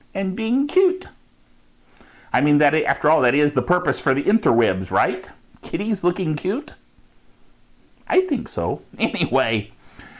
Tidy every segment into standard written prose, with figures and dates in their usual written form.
and being cute. I mean, that after all, that is the purpose for the interwebs, right? Kitties looking cute? I think so. Anyway,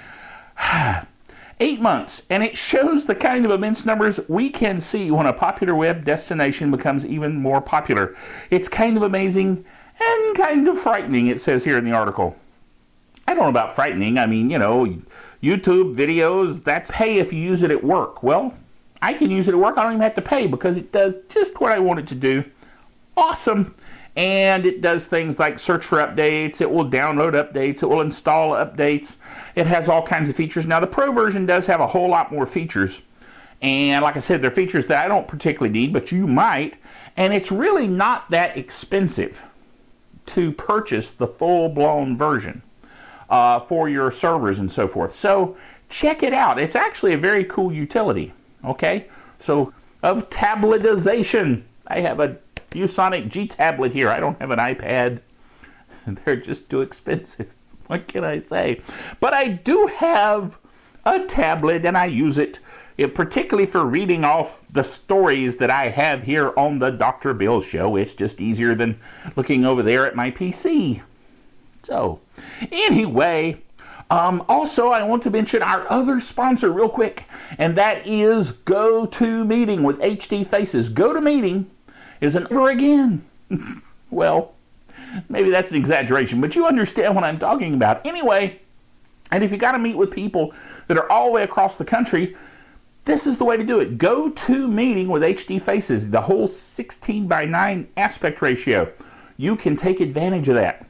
8 months, and it shows the kind of immense numbers we can see when a popular web destination becomes even more popular. It's kind of amazing and kind of frightening, it says here in the article. I don't know about frightening. I mean, YouTube videos, that's pay if you use it at work. Well, I can use it at work. I don't even have to pay because it does just what I want it to do. Awesome. And it does things like search for updates. It will download updates. It will install updates. It has all kinds of features. Now, the Pro version does have a whole lot more features. And like I said, they're features that I don't particularly need, but you might. And it's really not that expensive to purchase the full-blown version for your servers and so forth. So check it out. It's actually a very cool utility. Okay, so of tabletization. I have a ViewSonic G tablet here. I don't have an iPad. They're just too expensive. What can I say? But I do have a tablet, and I use it particularly for reading off the stories that I have here on the Dr. Bill Show. It's just easier than looking over there at my PC. So, anyway, also I want to mention our other sponsor real quick, and that is GoToMeeting with HD Faces. GoToMeeting is an over again. Well, maybe that's an exaggeration, but you understand what I'm talking about. Anyway, and if you got to meet with people that are all the way across the country, this is the way to do it. GoToMeeting with HD Faces, the whole 16:9 aspect ratio. You can take advantage of that.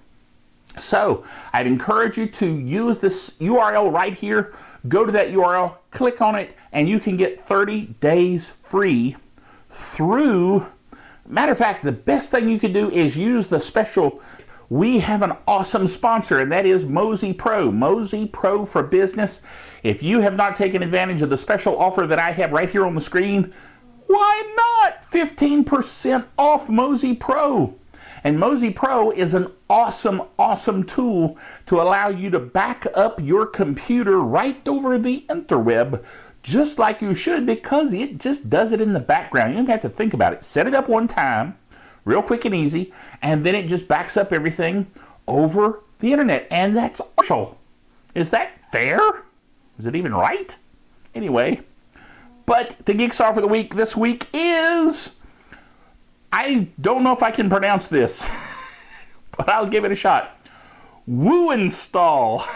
So, I'd encourage you to use this URL right here. Go to that URL, click on it, and you can get 30 days free through... Matter of fact, the best thing you could do is use the special... We have an awesome sponsor, and that is Mozy Pro. Mozy Pro for Business. If you have not taken advantage of the special offer that I have right here on the screen, why not? 15% off Mozy Pro. And Mozy Pro is an awesome, awesome tool to allow you to back up your computer right over the interweb, just like you should, because it just does it in the background. You don't have to think about it. Set it up one time, real quick and easy, and then it just backs up everything over the internet. And that's awesome. Is that fair? Is it even right? Anyway, but the Geek Star for the week this week is... I don't know if I can pronounce this, but I'll give it a shot. Wooinstall.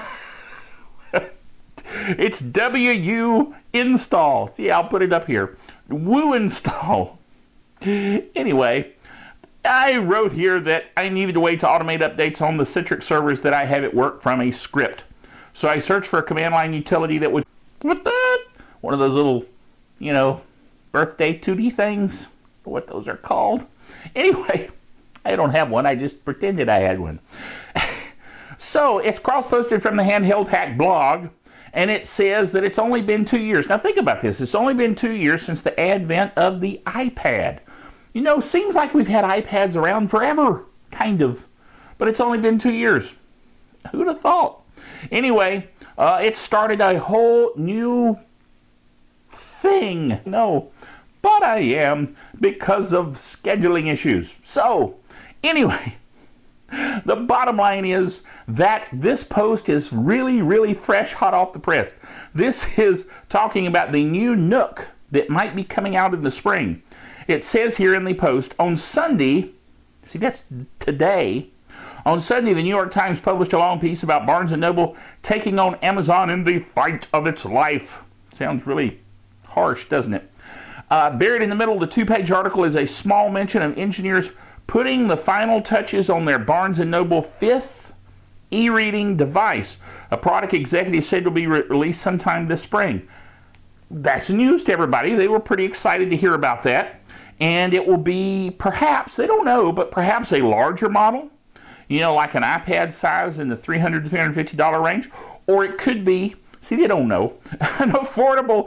It's W-U install. See, I'll put it up here. Wooinstall. Anyway, I wrote here that I needed a way to automate updates on the Citrix servers that I have at work from a script. So I searched for a command line utility that was one of those little, birthday 2D things. What those are called. Anyway, I don't have one. I just pretended I had one. So it's cross-posted from the Handheld Hack blog, and it says that it's only been 2 years. Now think about this. It's only been 2 years since the advent of the iPad. Seems like we've had iPads around forever, kind of. But it's only been 2 years. Who'd have thought? Anyway, it started a whole new thing. No. But I am, because of scheduling issues. So, anyway, the bottom line is that this post is really, really fresh, hot off the press. This is talking about the new Nook that might be coming out in the spring. It says here in the post, on Sunday, see that's today, on Sunday the New York Times published a long piece about Barnes & Noble taking on Amazon in the fight of its life. Sounds really harsh, doesn't it? Buried in the middle of the two-page article is a small mention of engineers putting the final touches on their Barnes & Noble 5th e-reading device. A product executive said it will be released sometime this spring. That's news to everybody. They were pretty excited to hear about that. And it will be perhaps, they don't know, but perhaps a larger model, like an iPad size in the $300 to $350 range. Or it could be, see, they don't know, an affordable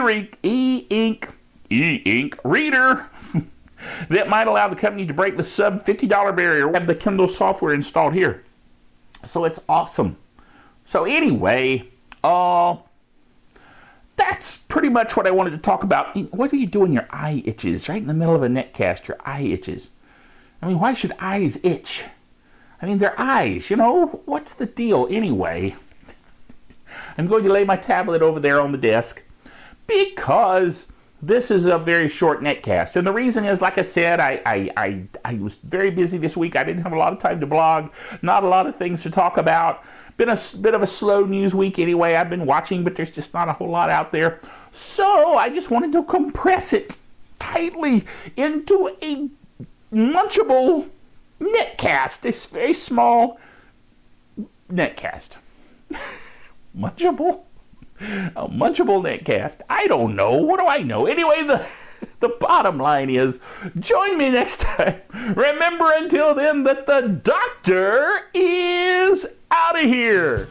e-ink reader that might allow the company to break the sub $50 barrier. We have the Kindle software installed here. So it's awesome. So anyway, that's that's pretty much what I wanted to talk about. What are you doing? Your eye itches right in the middle of a netcast. Your eye itches. I mean, why should eyes itch? I mean, they're eyes, you know. What's the deal anyway? I'm going to lay my tablet over there on the desk because this is a very short netcast. And the reason is, like I said, I was very busy this week. I didn't have a lot of time to blog, not a lot of things to talk about. Been a bit of a slow news week anyway. I've been watching, but there's just not a whole lot out there. So I just wanted to compress it tightly into a munchable netcast. This very small netcast. Munchable? A munchable netcast. I don't know. What do I know? Anyway, the bottom line is, join me next time. Remember until then that the doctor is out of here.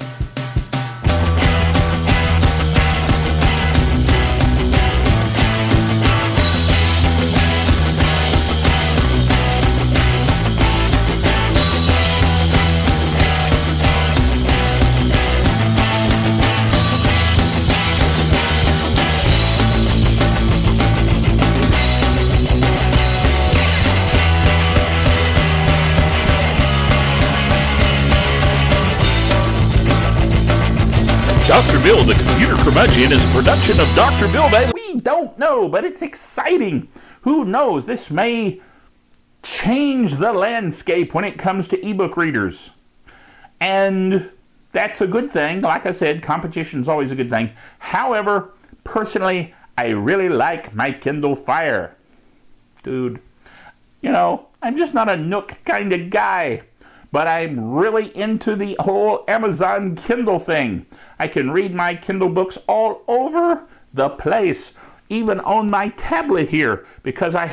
Dr. Bill, the Computer Curmudgeon, is a production of Dr. Bill. We don't know, but it's exciting. Who knows? This may change the landscape when it comes to ebook readers. And that's a good thing. Like I said, competition is always a good thing. However, personally, I really like my Kindle Fire. Dude, you know, I'm just not a Nook kind of guy. But I'm really into the whole Amazon Kindle thing. I can read my Kindle books all over the place, even on my tablet here, because I